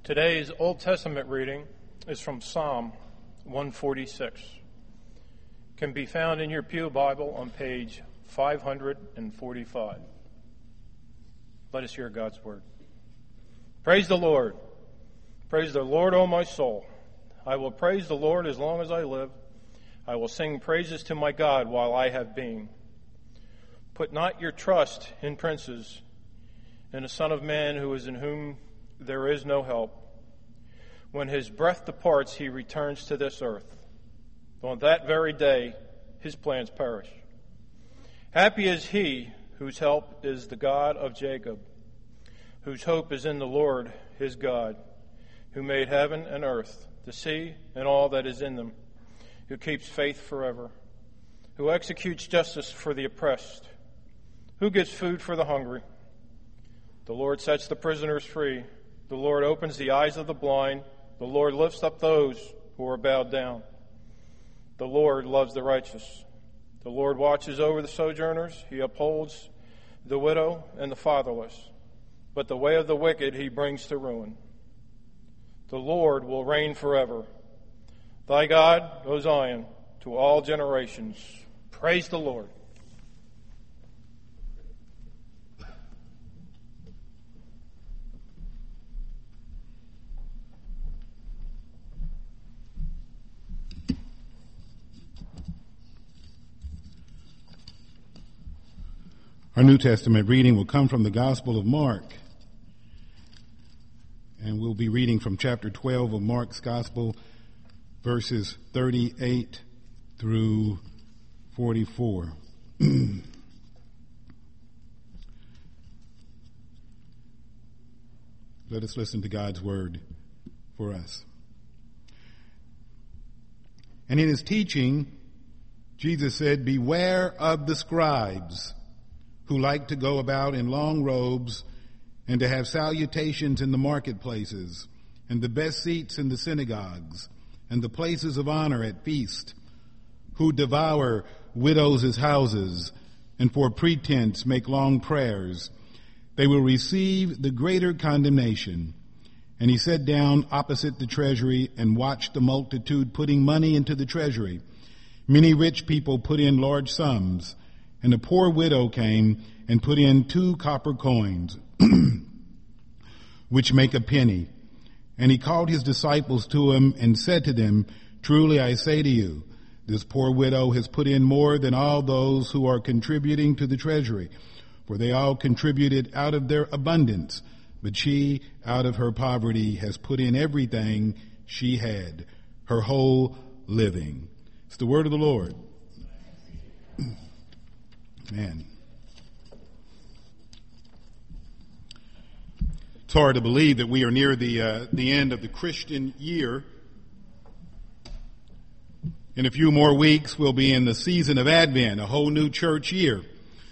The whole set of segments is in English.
Today's Old Testament reading is from Psalm 146. Can be found in your Pew Bible on page 545. Let us hear God's word. Praise the Lord. Praise the Lord, O my soul. I will praise the Lord as long as I live. I will sing praises to my God while I have being. Put not your trust in princes, in a son of man who is in whom there is no help. When his breath departs, he returns to this earth. On that very day, his plans perish. Happy is he whose help is the God of Jacob, whose hope is in the Lord his God, who made heaven and earth, the sea and all that is in them, who keeps faith forever, who executes justice for the oppressed, who gives food for the hungry. The Lord sets the prisoners free. The Lord opens the eyes of the blind. The Lord lifts up those who are bowed down. The Lord loves the righteous. The Lord watches over the sojourners. He upholds the widow and the fatherless. But the way of the wicked he brings to ruin. The Lord will reign forever. Thy God, O Zion, to all generations. Praise the Lord. Our New Testament reading will come from the Gospel of Mark. And we'll be reading from chapter 12 of Mark's Gospel, verses 38 through 44. Let us listen to God's word for us. And in his teaching, Jesus said, "Beware of the scribes, who like to go about in long robes and to have salutations in the marketplaces and the best seats in the synagogues and the places of honor at feast, who devour widows' houses and for pretense make long prayers. They will receive the greater condemnation." And he sat down opposite the treasury and watched the multitude putting money into the treasury. Many rich people put in large sums, and a poor widow came and put in 2 copper coins, which make a penny. And he called his disciples to him and said to them, "Truly I say to you, this poor widow has put in more than all those who are contributing to the treasury, for they all contributed out of their abundance, but she, out of her poverty, has put in everything she had, her whole living." It's the word of the Lord. Man. It's hard to believe that we are near the end of the Christian year. In a few more weeks, we'll be in the season of Advent, a whole new church year.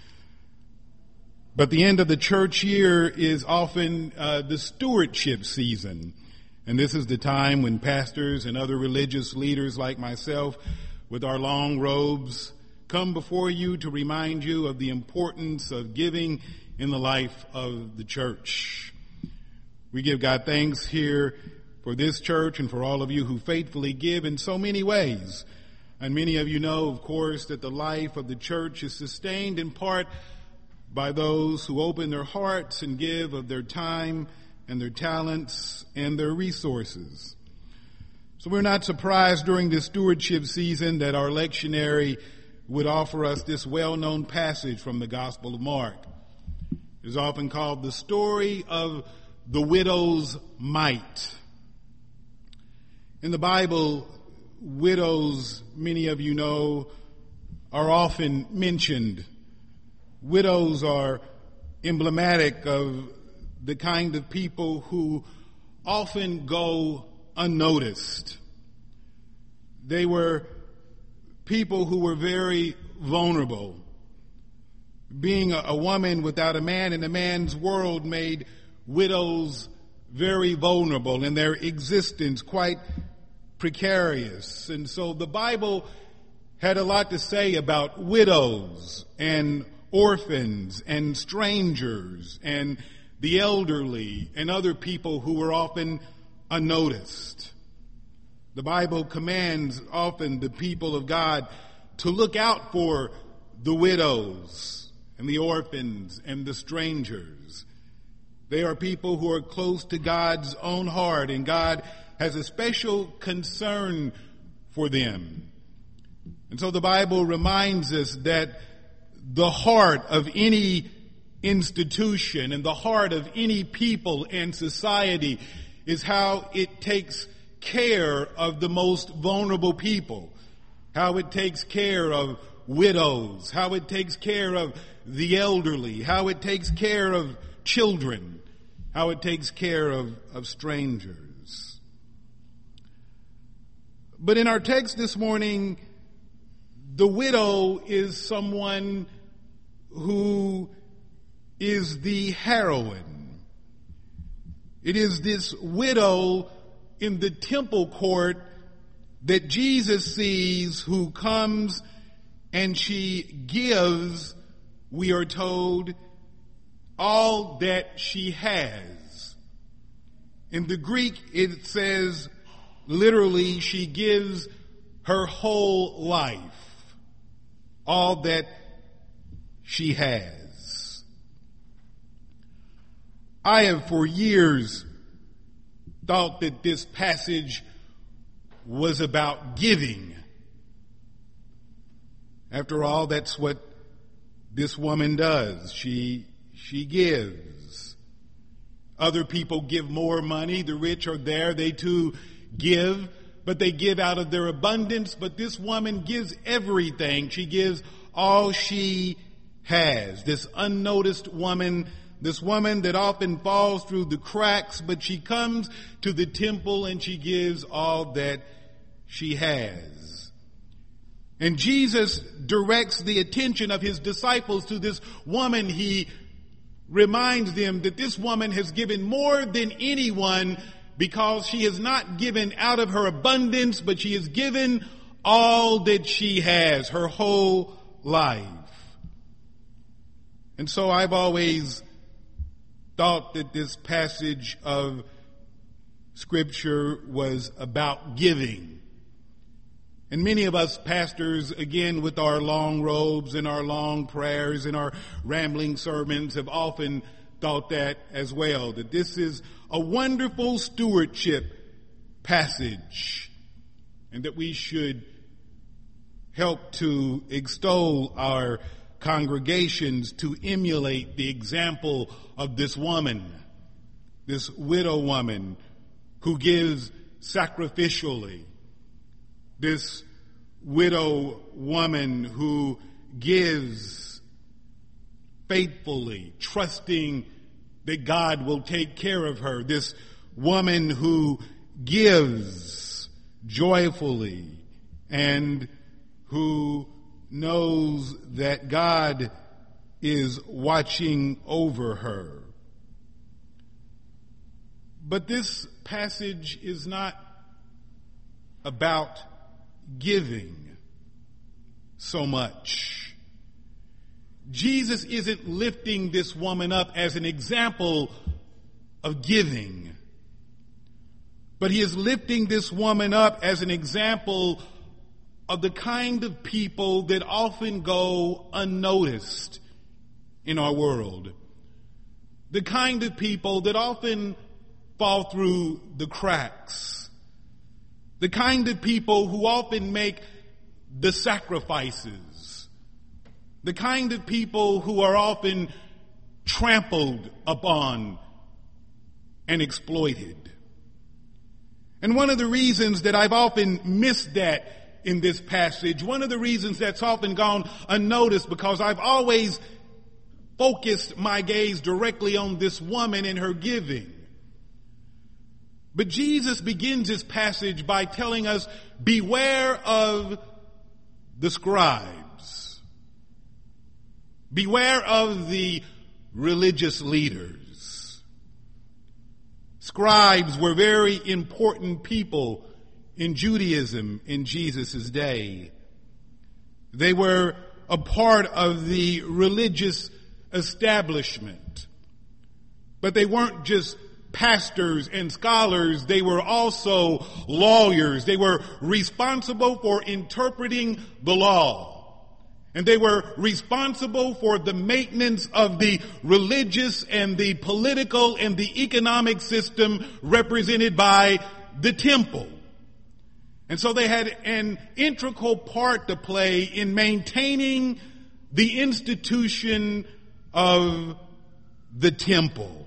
But the end of the church year is often the stewardship season. And this is the time when pastors and other religious leaders like myself, with our long robes, come before you to remind you of the importance of giving in the life of the church. We give God thanks here for this church and for all of you who faithfully give in so many ways. And many of you know, of course, that the life of the church is sustained in part by those who open their hearts and give of their time and their talents and their resources. So we're not surprised during this stewardship season that our lectionary would offer us this well-known passage from the Gospel of Mark. It is often called the story of the widow's mite. In the Bible, widows, many of you know, are often mentioned. Widows are emblematic of the kind of people who often go unnoticed. They were people who were very vulnerable. Being a woman without a man in a man's world made widows very vulnerable and their existence quite precarious. And so the Bible had a lot to say about widows and orphans and strangers and the elderly and other people who were often unnoticed. The Bible commands often the people of God to look out for the widows and the orphans and the strangers. They are people who are close to God's own heart, and God has a special concern for them. And so the Bible reminds us that the heart of any institution and the heart of any people and society is how it takes care of the most vulnerable people, how it takes care of widows, how it takes care of the elderly, how it takes care of children, how it takes care of strangers. But in our text this morning, the widow is someone who is the heroine. It is this widow in the temple court that Jesus sees, who comes and she gives, we are told, all that she has. In the Greek, it says, literally, she gives her whole life, all that she has. I have for years thought that this passage was about giving. After all, that's what this woman does. She gives. Other people give more money. The rich are there. They too give, but they give out of their abundance. But this woman gives everything. She gives all she has. This unnoticed woman, this woman that often falls through the cracks, but she comes to the temple and she gives all that she has. And Jesus directs the attention of his disciples to this woman. He reminds them that this woman has given more than anyone, because she has not given out of her abundance, but she has given all that she has, her whole life. And so I've always thought that this passage of Scripture was about giving. And many of us pastors, again, with our long robes and our long prayers and our rambling sermons, have often thought that as well, that this is a wonderful stewardship passage, and that we should help to extol our congregations to emulate the example of this woman, this widow woman who gives sacrificially, this widow woman who gives faithfully, trusting that God will take care of her, this woman who gives joyfully and who knows that God is watching over her. But this passage is not about giving so much. Jesus isn't lifting this woman up as an example of giving, but he is lifting this woman up as an example of the kind of people that often go unnoticed in our world. The kind of people that often fall through the cracks. The kind of people who often make the sacrifices. The kind of people who are often trampled upon and exploited. And one of the reasons that I've often missed that in this passage, one of the reasons that's often gone unnoticed, because I've always focused my gaze directly on this woman and her giving. But Jesus begins this passage by telling us, beware of the scribes. Beware of the religious leaders. Scribes were very important people in Judaism in Jesus' day. They were a part of the religious establishment. But they weren't just pastors and scholars, they were also lawyers. They were responsible for interpreting the law. And they were responsible for the maintenance of the religious and the political and the economic system represented by the temple. And so they had an integral part to play in maintaining the institution of the temple.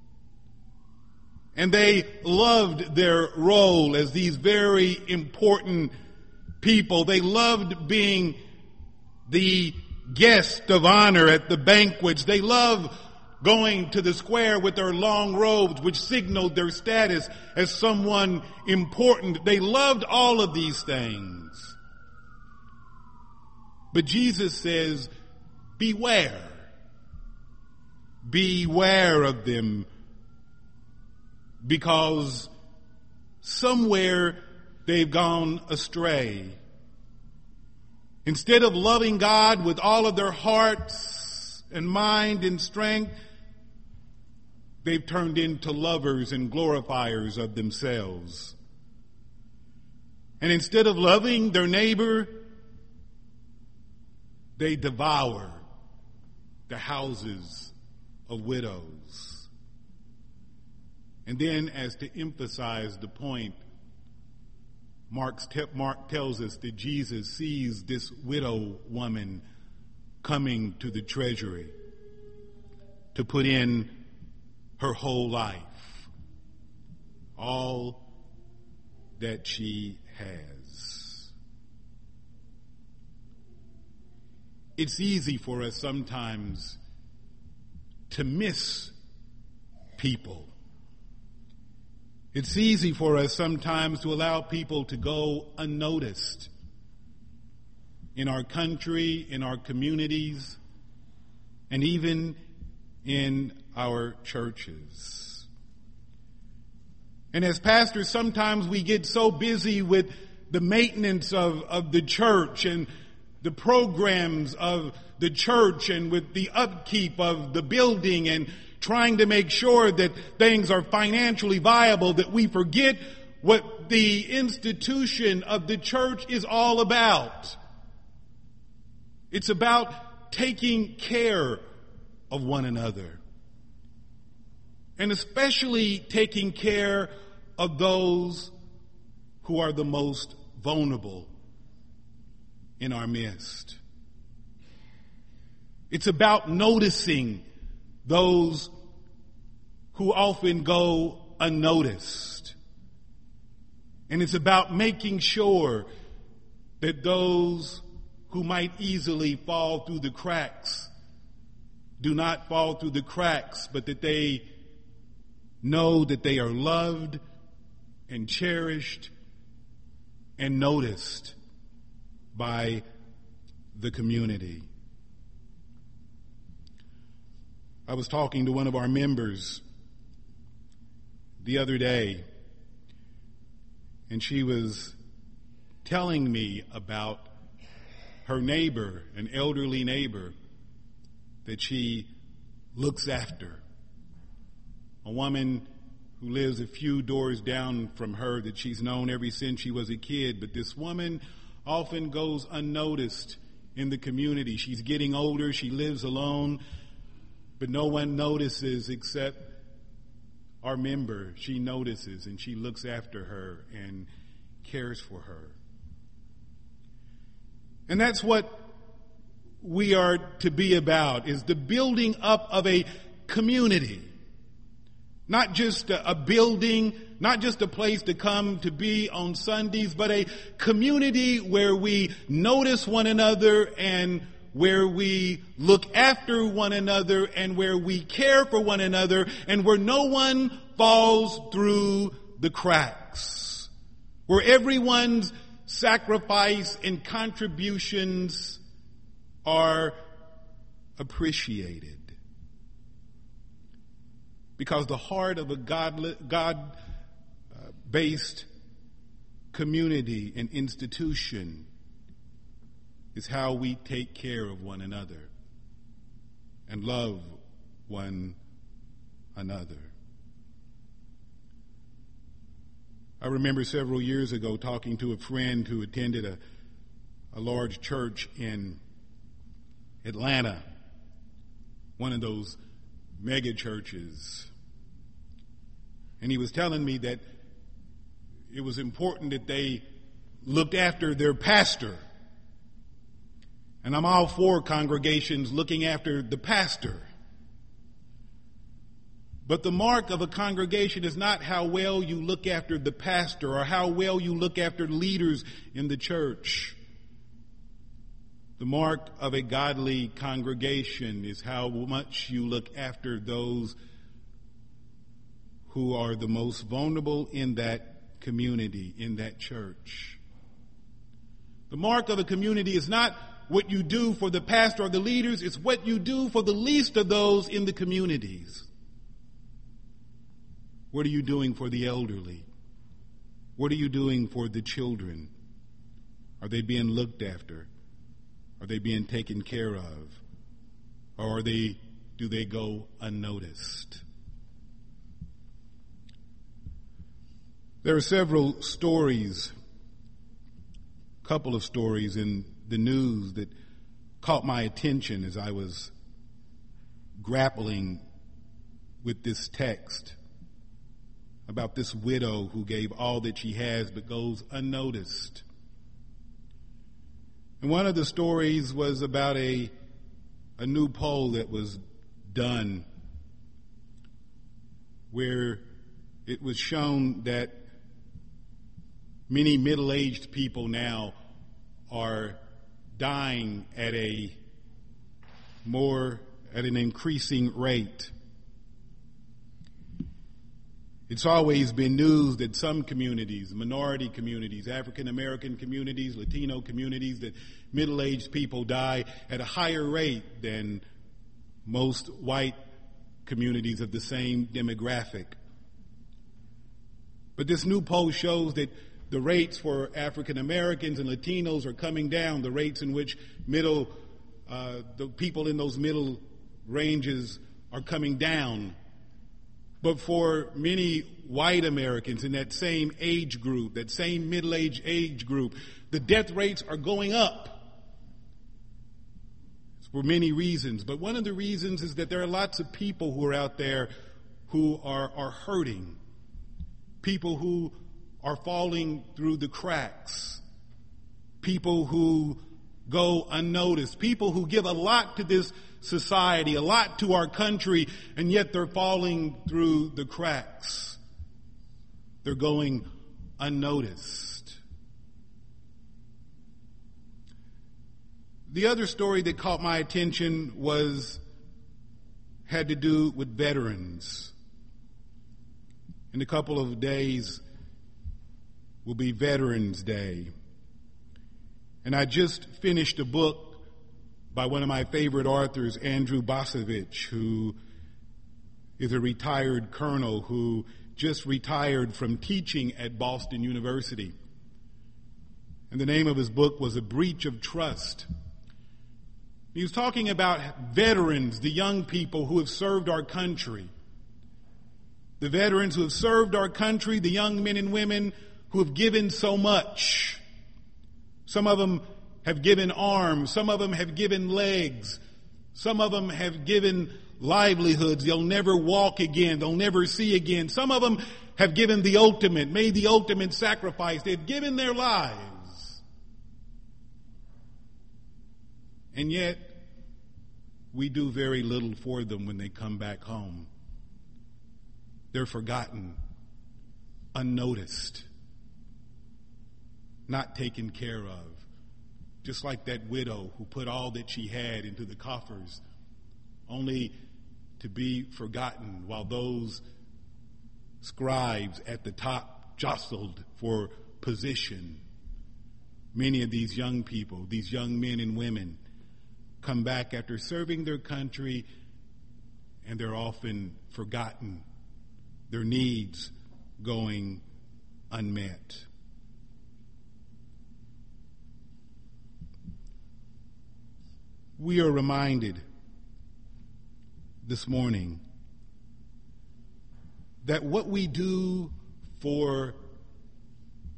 And they loved their role as these very important people. They loved being the guest of honor at the banquets. They loved going to the square with their long robes, which signaled their status as someone important. They loved all of these things. But Jesus says, beware. Beware of them, because somewhere they've gone astray. Instead of loving God with all of their hearts and mind and strength, they've turned into lovers and glorifiers of themselves. And instead of loving their neighbor, they devour the houses of widows. And then, as to emphasize the point, Mark tells us that Jesus sees this widow woman coming to the treasury to put in her whole life, all that she has. It's easy for us sometimes to miss people. It's easy for us sometimes to allow people to go unnoticed in our country, in our communities, and even in our churches. And as pastors, sometimes we get so busy with the maintenance of the church and the programs of the church and with the upkeep of the building and trying to make sure that things are financially viable, that we forget what the institution of the church is all about. It's about taking care of one another, and especially taking care of those who are the most vulnerable in our midst. It's about noticing those who often go unnoticed. And it's about making sure that those who might easily fall through the cracks do not fall through the cracks, but that they know that they are loved and cherished and noticed by the community. I was talking to one of our members the other day, and she was telling me about her neighbor, an elderly neighbor that she looks after. A woman who lives a few doors down from her that she's known ever since she was a kid. But this woman often goes unnoticed in the community. She's getting older. She lives alone, but no one notices except our member. She notices, and she looks after her and cares for her. And that's what we are to be about, is the building up of a community. Not just a building, not just a place to come to be on Sundays, but a community where we notice one another and where we look after one another and where we care for one another and where no one falls through the cracks. Where everyone's sacrifice and contributions are appreciated. Because the heart of a God-based community and institution is how we take care of one another and love one another. I remember several years ago talking to a friend who attended a large church in Atlanta, one of those mega churches. And he was telling me that it was important that they looked after their pastor. And I'm all for congregations looking after the pastor. But the mark of a congregation is not how well you look after the pastor or how well you look after leaders in the church. The mark of a godly congregation is how much you look after those who are the most vulnerable in that community, in that church. The mark of a community is not what you do for the pastor or the leaders, it's what you do for the least of those in the communities. What are you doing for the elderly? What are you doing for the children? Are they being looked after? Are they being taken care of? Or do they go unnoticed? There are several stories, a couple of stories in the news that caught my attention as I was grappling with this text about this widow who gave all that she has but goes unnoticed. And one of the stories was about a new poll that was done where it was shown that many middle-aged people now are dying at an increasing rate. It's always been news that some communities, minority communities, African American communities, Latino communities, that middle-aged people die at a higher rate than most white communities of the same demographic. But this new poll shows that the rates for African Americans and Latinos are coming down, the rates in which the people in those middle ranges are coming down. But for many white Americans in that same age group, that same middle-aged age group, the death rates are going up. It's for many reasons. But one of the reasons is that there are lots of people who are out there who are hurting. People who are falling through the cracks. People who go unnoticed. People who give a lot to this society, a lot to our country, and yet they're falling through the cracks. They're going unnoticed. The other story that caught my attention had to do with veterans. In a couple of days will be Veterans Day. And I just finished a book by one of my favorite authors, Andrew Bosovich, who is a retired colonel who just retired from teaching at Boston University. And the name of his book was A Breach of Trust. He was talking about veterans, the young people who have served our country. The veterans who have served our country, the young men and women who have given so much. Some of them have given arms. Some of them have given legs. Some of them have given livelihoods. They'll never walk again. They'll never see again. Some of them have given the ultimate, made the ultimate sacrifice. They've given their lives. And yet, we do very little for them when they come back home. They're forgotten, unnoticed, not taken care of. Just like that widow who put all that she had into the coffers, only to be forgotten while those scribes at the top jostled for position. Many of these young people, these young men and women, come back after serving their country, and they're often forgotten, their needs going unmet. We are reminded this morning that what we do for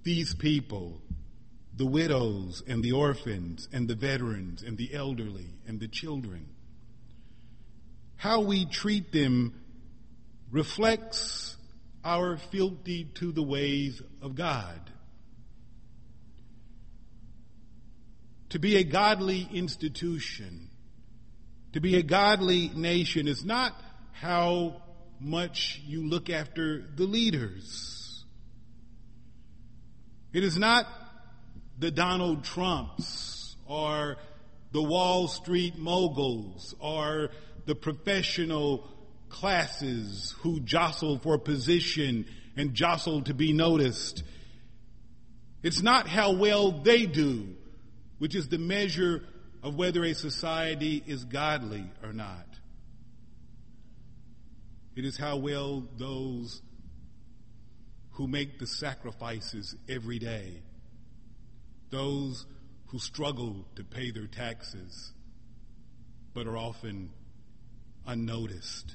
these people, the widows and the orphans and the veterans and the elderly and the children. How we treat them reflects our fealty to the ways of God. To be a godly institution, to be a godly nation is not how much you look after the leaders. It is not the Donald Trumps or the Wall Street moguls or the professional classes who jostle for position and jostle to be noticed. It's not how well they do, which is the measure of whether a society is godly or not. It is how well those who make the sacrifices every day, those who struggle to pay their taxes, but are often unnoticed,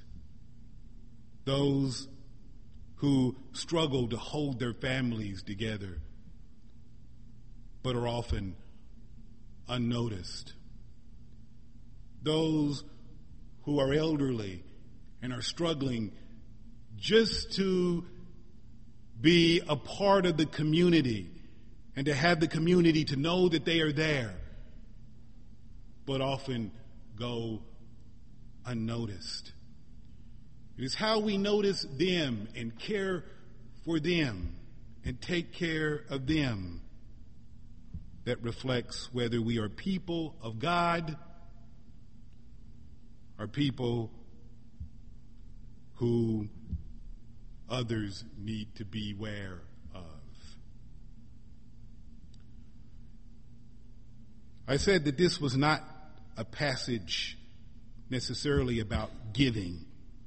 those who struggle to hold their families together, but are often unnoticed, those who are elderly and are struggling just to be a part of the community and to have the community to know that they are there, but often go unnoticed. It is how we notice them and care for them and take care of them that reflects whether we are people of God or people who others need to beware of. I said that this was not a passage necessarily about giving,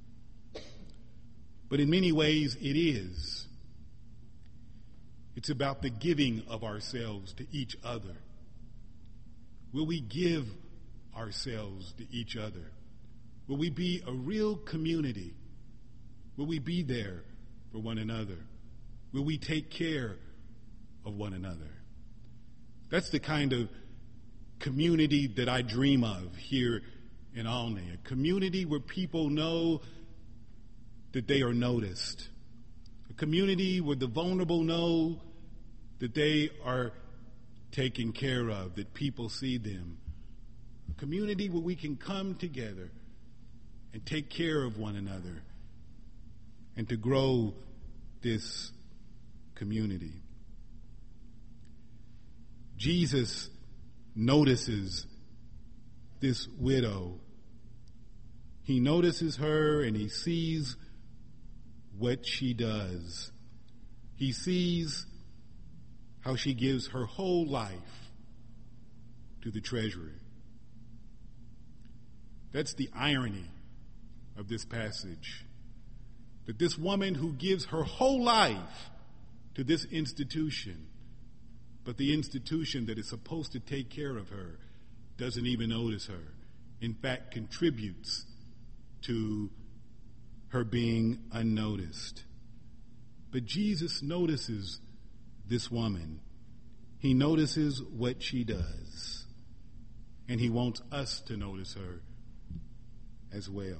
but in many ways it is. It's about the giving of ourselves to each other. Will we give ourselves to each other? Will we be a real community? Will we be there for one another? Will we take care of one another? That's the kind of community that I dream of here in Olney, a community where people know that they are noticed, a community where the vulnerable know that they are taken care of, that people see them, a community where we can come together and take care of one another and to grow this community. Jesus notices this widow. He notices her and he sees what she does. He sees how she gives her whole life to the treasury. That's the irony of this passage, that this woman who gives her whole life to this institution, but the institution that is supposed to take care of her doesn't even notice her. In fact, contributes to her being unnoticed. But Jesus notices this woman. He notices what she does. And he wants us to notice her as well.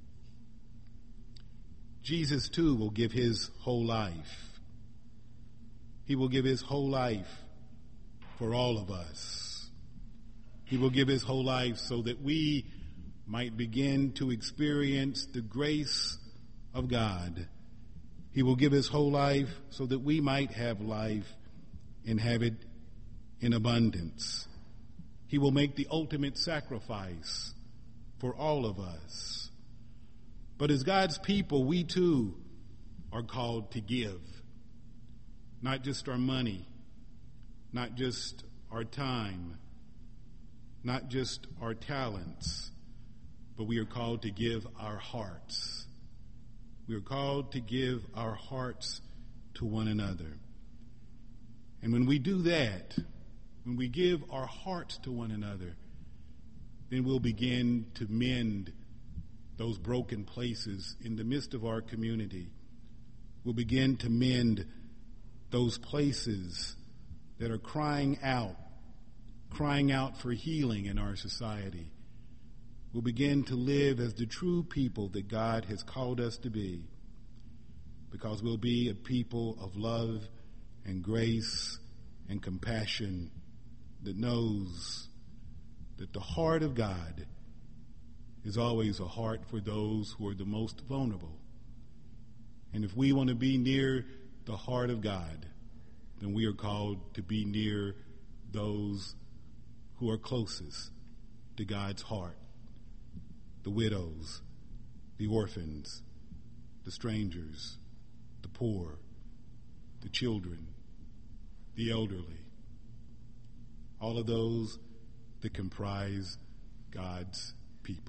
Jesus, too, will give his whole life. He will give his whole life for all of us. He will give his whole life so that we might begin to experience the grace of God. He will give his whole life so that we might have life and have it in abundance. He will make the ultimate sacrifice for all of us. But as God's people, we too are called to give. Not just our money, not just our time, not just our talents, but we are called to give our hearts. We are called to give our hearts to one another. And when we do that, when we give our hearts to one another, then we'll begin to mend those broken places in the midst of our community. We'll begin to mend those places that are crying out for healing in our society, will begin to live as the true people that God has called us to be, because we'll be a people of love and grace and compassion that knows that the heart of God is always a heart for those who are the most vulnerable. And if we want to be near the heart of God, then we are called to be near those who are closest to God's heart: the widows, the orphans, the strangers, the poor, the children, the elderly, all of those that comprise God's people.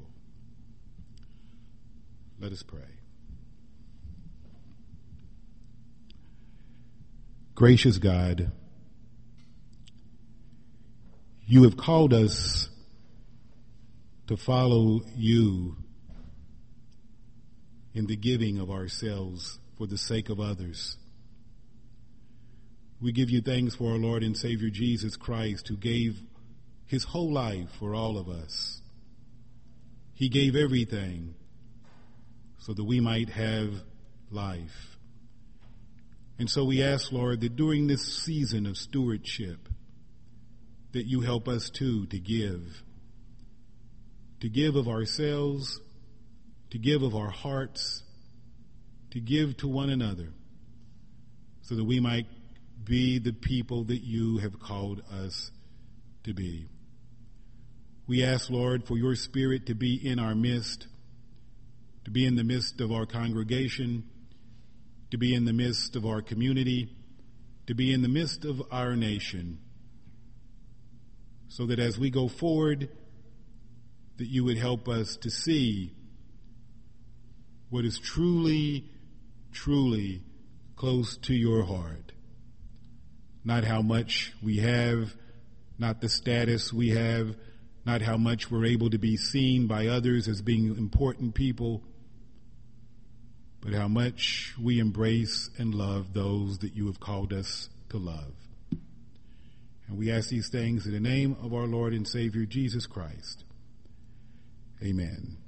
Let us pray. Gracious God, you have called us to follow you in the giving of ourselves for the sake of others. We give you thanks for our Lord and Savior Jesus Christ, who gave his whole life for all of us. He gave everything so that we might have life. And so we ask, Lord, that during this season of stewardship, that you help us too to give of ourselves, to give of our hearts, to give to one another, so that we might be the people that you have called us to be. We ask, Lord, for your Spirit to be in our midst, to be in the midst of our congregation, to be in the midst of our community, to be in the midst of our nation, so that as we go forward, that you would help us to see what is truly, truly close to your heart. Not how much we have, not the status we have, not how much we're able to be seen by others as being important people, but how much we embrace and love those that you have called us to love. And we ask these things in the name of our Lord and Savior, Jesus Christ. Amen.